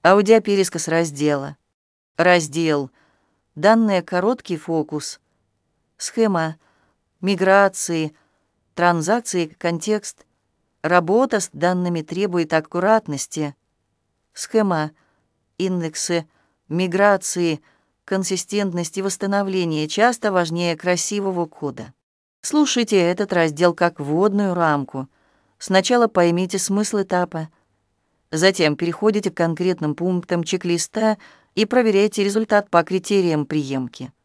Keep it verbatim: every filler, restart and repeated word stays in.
Аудиопересказ раздела. Раздел. Данные короткий фокус. Схема. Миграции. Транзакции. Контекст. Работа с данными требует аккуратности. Схема. Индексы. Миграции. Консистентность и восстановление часто важнее красивого кода. Слушайте этот раздел как вводную рамку. Сначала поймите смысл этапа. Затем переходите к конкретным пунктам чек-листа и проверяйте результат по критериям приемки.